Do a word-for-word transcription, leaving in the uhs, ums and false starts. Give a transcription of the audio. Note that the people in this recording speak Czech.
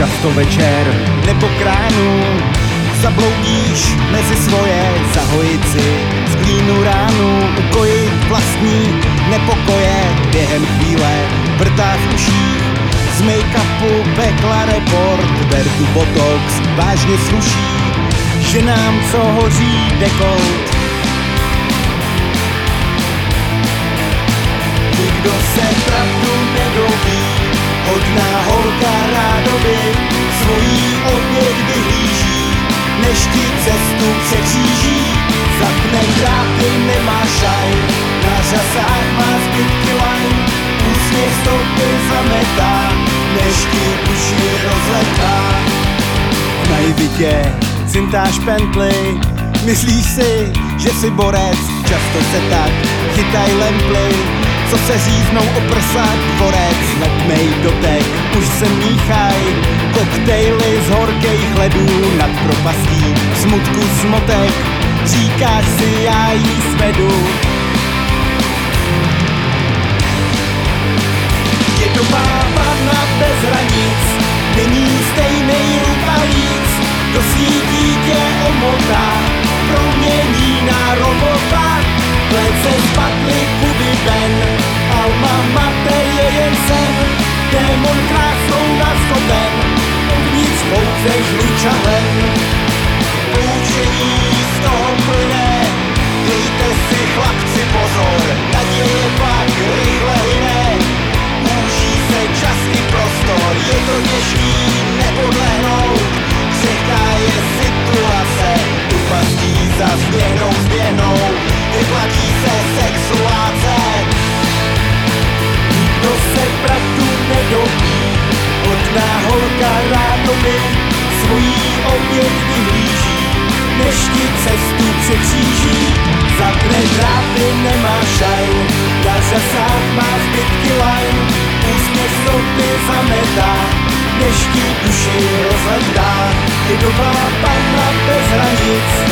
často večer nebo kránu. Zabloudíš mezi svoje, zahojit si z klínu ránu, ukojit vlastní nepokoje během chvíle, vrtá v uších, z make-upu pekla report, vertu botox vážně sluší, ženám, co hoří dekolt. Nikdo se pravdu nedoví, hodná holka rádoby svojí oběť vyhlíží, než ti cestu překříží. Zapne dráty, nemá šaj, na řasách má zbytky lajn, úsměv stopy zametá, než ti duši rozletá. V naivitě cintáš pently, myslíš si, že jsi borec, často se tak chytaj lemply, co se říznou o prsa dvorec. Letmej dotek, už se míchaj, koktejly z horkých ledů nad propastí, smutku smotek, říkáš si, já jí svedu. Dědová vana bez hranic, není stejnej rukavíc, do sítí tě omotá, promění na robota, plece spadly kudy ven, alma mater je jen sen, démon krásnou nastopen, uvnitř pouze žluča ven. Poučení z toho plyne, dejte si chlapci pozor, naděje pak rychle hyne, můží se čas i prostor, je to těžký nepodlehnout, křehká je situace, tu pastí za změnou změnou, vyplatí se sexuáce. Nikdo se pravdu nedoví, hodná holka rádoby svojí oběť vyhlíží, než ti cestu překříží. Zapne dráty, nemá šajn, na řasách má zbytky lajn, úsměv stopy zametá, než ti duši rozletá. Lidová panna bez hranic,